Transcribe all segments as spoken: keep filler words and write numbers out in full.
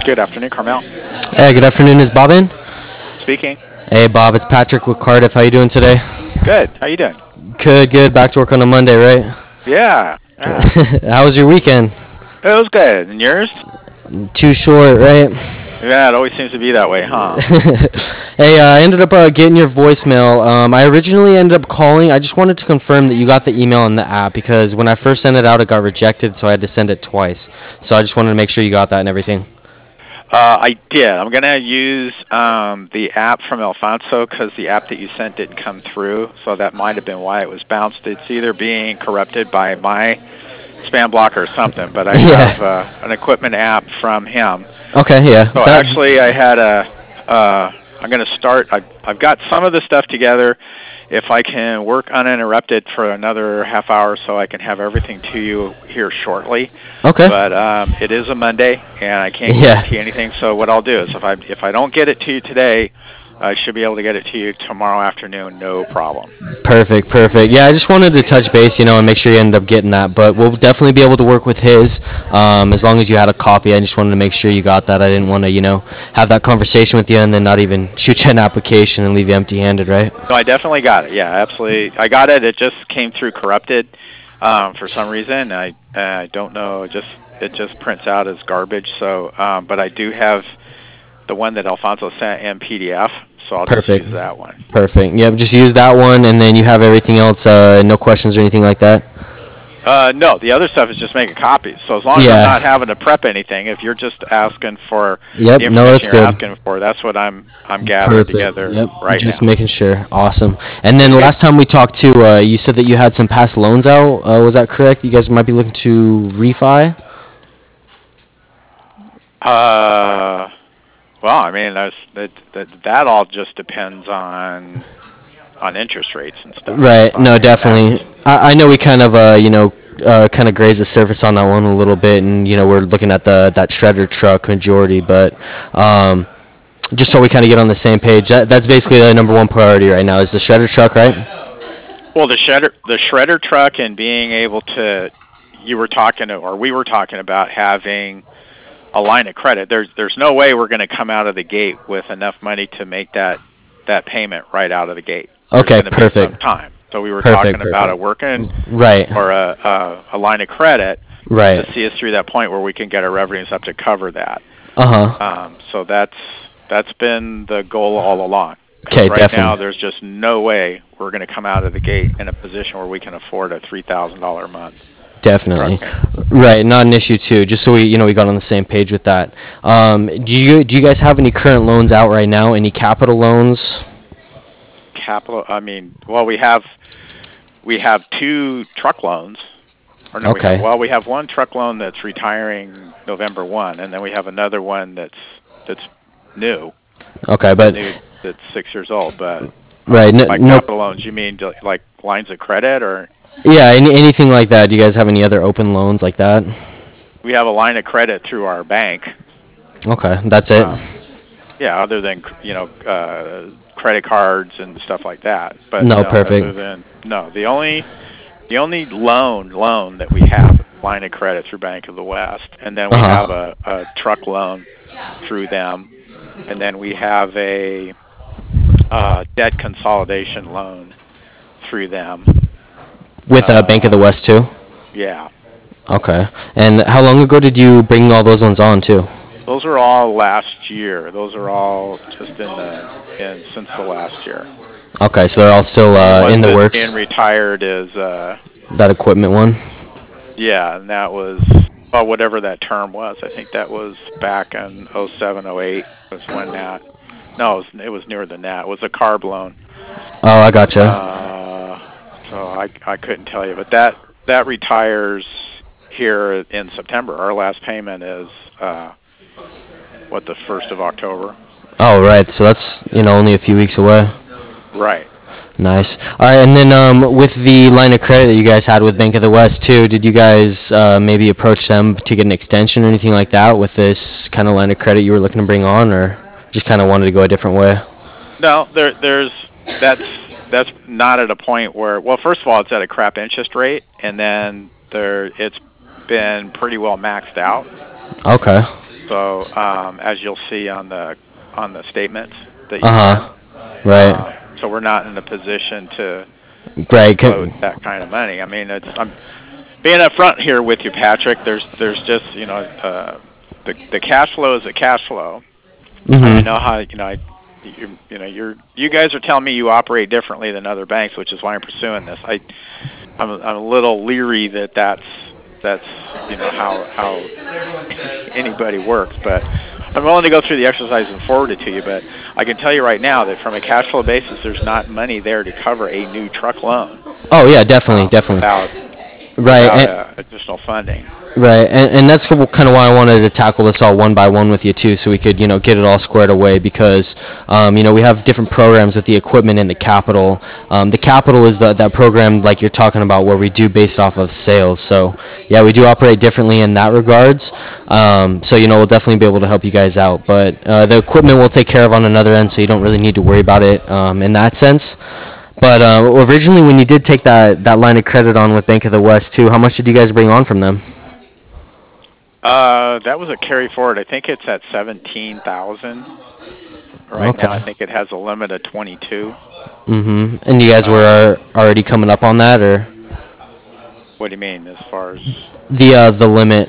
Good afternoon, Carmel. Hey, good afternoon. Is Bob in? Speaking. Hey, Bob. It's Patrick with Cardiff. How you doing today? Good. How you doing? Good, good. Back to work on a Monday, right? Yeah. yeah. How was your weekend? It was good. And yours? Too short, right? Yeah, it always seems to be that way, huh? Hey, uh, I ended up uh, getting your voicemail. Um, I originally ended up calling. I just wanted to confirm that you got the email in the app because when I first sent it out, it got rejected, so I had to send it twice. So I just wanted to make sure you got that and everything. Uh, I did. I'm going to use um, the app from Alfonso because the app that you sent didn't come through, so that might have been why it was bounced. It's either being corrupted by my spam blocker or something, but I Yeah. have uh, an equipment app from him. Okay, yeah. So That- actually, I had a. Uh, I'm going to start. I've, I've got some of the stuff together. If I can work uninterrupted for another half hour, so I can have everything to you here shortly. Okay. But um, it is a Monday, and I can't Yeah. guarantee anything. So what I'll do is, if I if I don't get it to you today, I should be able to get it to you tomorrow afternoon, no problem. Perfect, perfect. Yeah, I just wanted to touch base, you know, and make sure you end up getting that. But we'll definitely be able to work with his, um, as long as you had a copy. I just wanted to make sure you got that. I didn't want to, you know, have that conversation with you and then not even shoot you an application and leave you empty-handed, right? No, I definitely got it. Yeah, absolutely. I got it. It just came through corrupted um, for some reason. I I don't know. It just it just prints out as garbage. So, um, but I do have the one that Alfonso sent in P D F. So I'll Perfect. just use that one. Perfect. Yep, just use that one, and then you have everything else. Uh, no questions or anything like that. Uh, no, the other stuff is just making copies. So as long as Yeah. I'm not having to prep anything, if you're just asking for Yep. the No, information that's you're good. asking for, that's what I'm I'm gathering Perfect. together Yep. right Just now. making sure. Awesome. And then last time we talked to, uh, you said that you had some past loans out. Uh, was that correct? You guys might be looking to refi. Uh, well, I mean, that's, that that that all just depends on on interest rates and stuff. Right. So, I No, mean, definitely. I, I know we kind of, uh, you know, uh, kind of grazed the surface on that one a little bit, and you know, we're looking at the that shredder truck majority, but um, just so we kind of get on the same page, that, that's basically the number one priority right now is the shredder truck, right? Well, the shredder the shredder truck and being able to, you were talking to, or we were talking about having a line of credit. There's there's no way we're going to come out of the gate with enough money to make that that payment right out of the gate. There's Okay, going to be perfect. some time. So we were Perfect, talking about a perfect. working Right. or a, a a line of credit Right. to see us through that point where we can get our revenues up to cover that. Uh huh. Um, so that's that's been the goal all along. 'Cause Okay, right definitely. now, there's just no way we're going to come out of the gate in a position where we can afford a three thousand dollar a month. Definitely. truck. Right, not an issue too. Just so we, you know, we got on the same page with that. Um, do you do you guys have any current loans out right now? Any capital loans? Capital. I mean, well, we have we have two truck loans. Or no, we Okay. have, well, we have one truck loan that's retiring November first, and then we have another one that's that's new. Okay, but new that's six years old. But right, no, by no, capital loans, you mean to- like lines of credit, or yeah, any, anything like that. Do you guys have any other open loans like that? we have a line of credit through our bank. Okay, that's it. Um, yeah, other than you know uh, credit cards and stuff like that. But No, no, perfect. other than no, the only the only loan loan that we have is line of credit through Bank of the West, and then we Uh-huh. have a, a truck loan through them, and then we have a uh, debt consolidation loan through them. With uh, Bank of the Uh, West too. Yeah, Okay. And how long ago did you bring all those ones on too? those are all last year. Those are all just in the in since the last year. Okay, so they're all still uh, One in the that's works. being retired is uh, That equipment one. yeah, and that was well whatever that term was. I think that was back in oh seven, oh eight was when that. No, it was, it was nearer than that. It was a carb loan. Oh, I gotcha. Uh, so I I couldn't tell you, but that that retires here in September. Our last payment is uh, what the first of October. Oh, right. So that's, you know, only a few weeks away. Right. Nice. All right, and then um, with the line of credit that you guys had with Bank of the West too, did you guys uh, maybe approach them to get an extension or anything like that with this kind of line of credit you were looking to bring on, or just kind of wanted to go a different way? No, there there's that's that's not at a point where well, first of all, it's at a crap interest rate, and then there it's been pretty well maxed out. Okay. So um, as you'll see on the on the statements that you Uh sent, huh. Right. uh, so we're not in a position to Right. float c- that kind of money. I mean, it's I'm being upfront here with you, Patrick. There's there's just you know uh, the the cash flow is a cash flow. I Mhm. know how you know I you, you know you're you guys are telling me you operate differently than other banks, which is why I'm pursuing this. I I'm a, I'm a little leery that that's that's you know how how anybody works, but I'm willing to go through the exercise and forward it to you. But I can tell you right now that from a cash flow basis, there's not money there to cover a new truck loan Oh yeah, definitely, uh, definitely. without Right. without And, uh, additional funding. Right, and, and that's kind of why I wanted to tackle this all one by one with you too, so we could you know get it all squared away because um, you know we have different programs with the equipment and the capital. Um, the capital is the, that program like you're talking about where we do based off of sales. So yeah, we do operate differently in that regards. Um, so you know we'll definitely be able to help you guys out, but uh, the equipment we'll take care of on another end, so you don't really need to worry about it um, in that sense. But uh, originally, when you did take that, that line of credit on with Bank of the West too, how much did you guys bring on from them? Uh, that was a carry forward. I think it's at seventeen thousand right now. I Okay. think it has a limit of twenty-two. Mhm. And you guys Uh, were uh, already coming up on that, or what do you mean as far as? the uh, the limit?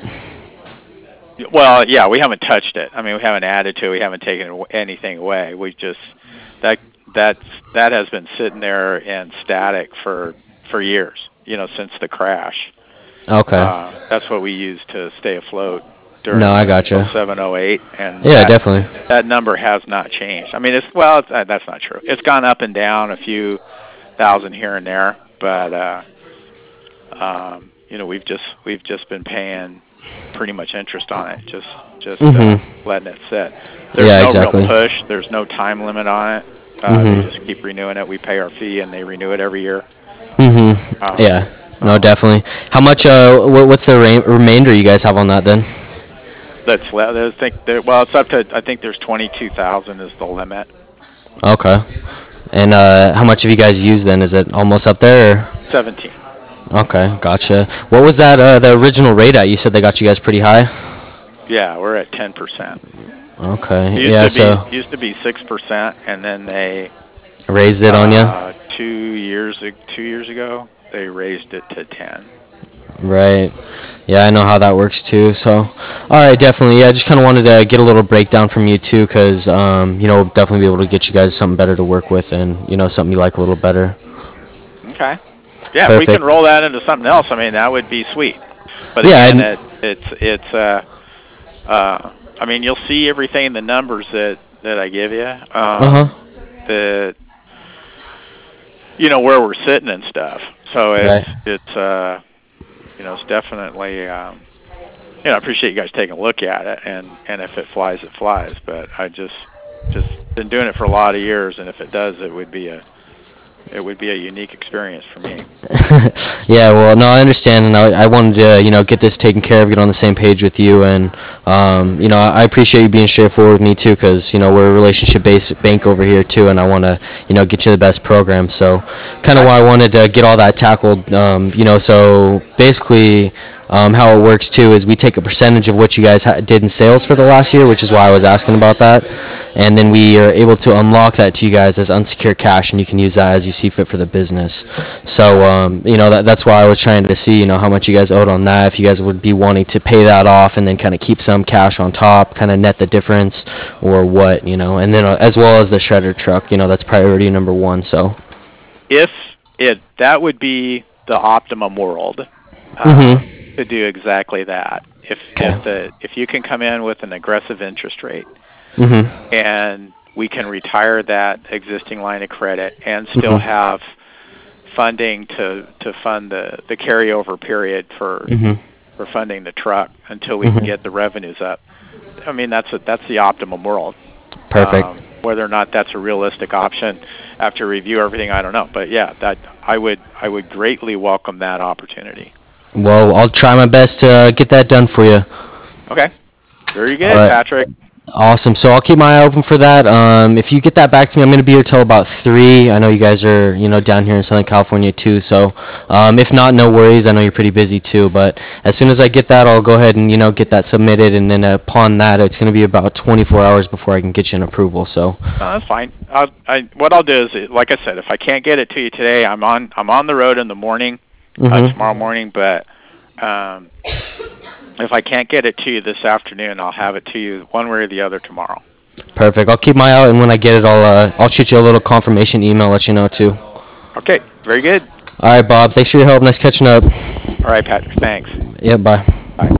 Well, yeah, we haven't touched it. I mean, we haven't added to it. We haven't taken aw- anything away. We just that that's that has been sitting there and static for for years. You know, since the crash. Okay. Uh, that's what we use to stay afloat No, during I the oh gotcha. 07, oh eight, and Yeah, that definitely. that number has not changed. I mean, it's well, it's, uh, that's not true. It's gone up and down a few thousand here and there, but uh, um, you know, we've just we've just been paying pretty much interest on it, just just uh, Mhm. letting it sit. There's Yeah, no real exactly. push. There's no time limit on it. Uh, they Mhm. just keep renewing it. We pay our fee, and they renew it every year. Mhm. Um, Yeah. No, so definitely. How much? Uh, what, what's the ra- remainder you guys have on that then? that's well. I think that, well, it's up to I think there's twenty-two thousand is the limit. Okay. And uh, how much have you guys used then? Is it almost up there? seventeen. Or? Okay, gotcha. What was that? Uh, the original rate at? You said they got you guys pretty high. Yeah, we're at ten percent. It Okay. used Yeah. to be So used to be six percent, and then they raised it on you. uh, two years ag- two years ago they raised it to ten. Right. Yeah, I know how that works too. So, all right, definitely. Yeah, I just kind of wanted to get a little breakdown from you too, because um, you know, we'll definitely be able to get you guys something better to work with, and you know, something you like a little better. Okay. Yeah, if we can Perfect. roll that into something else, I mean that would be sweet. But Yeah. again, And, it it's it's uh uh I mean you'll see everything in the numbers that that I give you. uh Um, huh. the you know where we're sitting and stuff. So it's Right. it's uh you know it's definitely um you know, I appreciate you guys taking a look at it, and and if it flies, it flies. But I just just been doing it for a lot of years, and if it does, it would be a it would be a unique experience for me. Yeah, well, no, I understand, and I, I wanted to, you know, get this taken care of, get on the same page with you, and, um, you know, I appreciate you being straightforward with me too, because you know we're a relationship-based bank over here too, and I want to, you know, get you the best program. So, kind of Okay. why I wanted to get all that tackled, um, you know. So basically, um, how it works too is we take a percentage of what you guys ha- did in sales for the last year, which is why I was asking about that, and then we are able to unlock that to you guys as unsecured cash, and you can use that as you see fit for the business. So, Okay. um, you know, that, that's why I was trying to see, you know, how much you guys owed on that, if you guys would be wanting to pay that off and then kind of keep some cash on top, kind of net the difference, or what, you know, and then uh, as well as the shredder truck, you know, that's priority number one. So, If it that would be the optimum world uh, mm-hmm. to do exactly that. If if Okay. the if you can come in with an aggressive interest rate Mm-hmm. and we can retire that existing line of credit and still Mm-hmm. have funding to to fund the the carryover period for Mm-hmm. for funding the truck until we can Mm-hmm. get the revenues up. I mean, that's a, that's the optimum world. Perfect. Um, whether or not that's a realistic option after review everything, I don't know. But yeah, that I would I would greatly welcome that opportunity. Well, I'll try my best to uh, get that done for you. Okay, very All good, right. Patrick. Awesome. So I'll keep my eye open for that. Um, if you get that back to me, I'm going to be here till about three. I know you guys are, you know, down here in Southern California too. So um, if not, no worries. I know you're pretty busy too. But as soon as I get that, I'll go ahead and, you know, get that submitted. And then upon that, it's going to be about twenty-four hours before I can get you an approval. So No, that's fine. I'll, I, what I'll do is, like I said, if I can't get it to you today, I'm on I'm on the road in the morning, uh, Mhm. tomorrow morning. But um, if I can't get it to you this afternoon, I'll have it to you one way or the other tomorrow. Perfect. I'll keep my eye out, and when I get it, I'll uh, I'll shoot you a little confirmation email, let you know too. Okay, very good. All right, Bob. Thanks for your help. Nice catching up. All right, Patrick. Thanks. Yeah. Bye.